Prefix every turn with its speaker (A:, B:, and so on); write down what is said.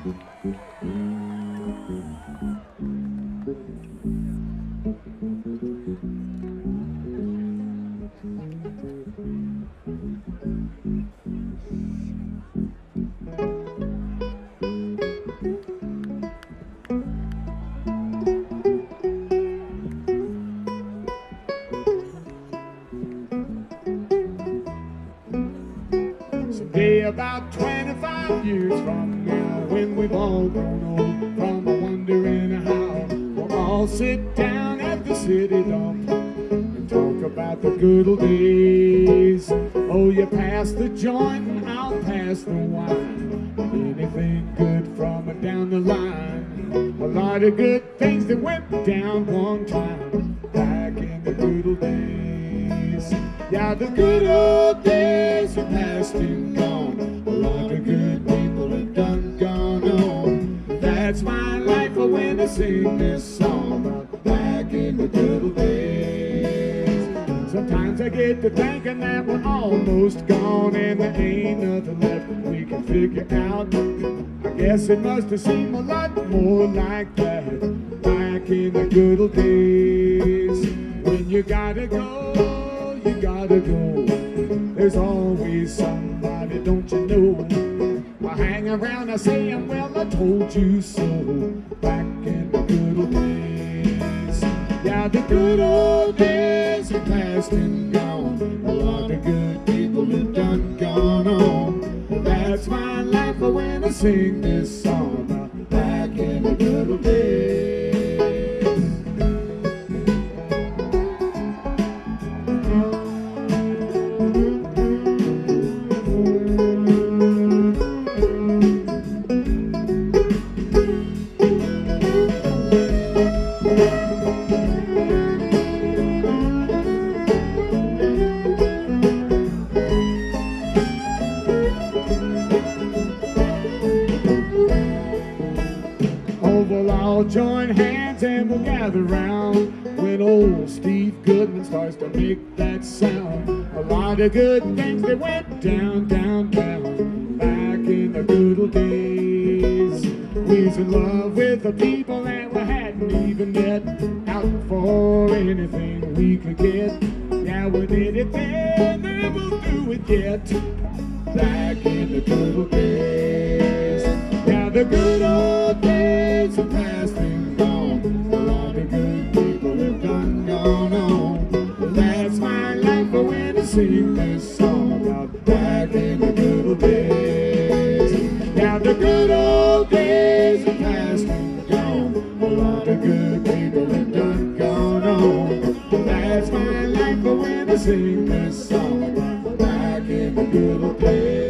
A: Someday about 25 years from now, when we've all grown old from wondering how, we'll all sit down at the city dump and talk about the good old days. Oh, you pass the joint and I'll pass the wine. Anything good from down the line. A lot of good things that went down one time back in the good old days. Yeah, the good old days are past and gone. A lot of good people have done gone on. That's my life when I sing this song about back in the good old days. Sometimes I get to thinking that we're almost gone and there ain't nothing left we can figure out. I guess it must have seemed a lot more like that back in the good old days. When you gotta go, you gotta go. There's always somebody, don't you know? I hang around, I say, well, I told you so. Back in the good old days. Yeah, the good old days are past and gone. A lot of good people have done gone on. That's my life when I sing this song about back in the good old days. We'll all join hands and we'll gather round when old Steve Goodman starts to make that sound. A lot of good things that went down, down, down back in the good old days. We was in love with the people that we hadn't even met, out for anything we could get. Yeah, we did it then and we'll do it yet back in the good old days. Yeah, the good old days are past and gone. A lot of good people have done gone on. That's my life when I sing this song about back in the good old days. Yeah, the good old days are past and gone. A lot of good people have done gone on. That's my life when I sing this song about back in the good old days.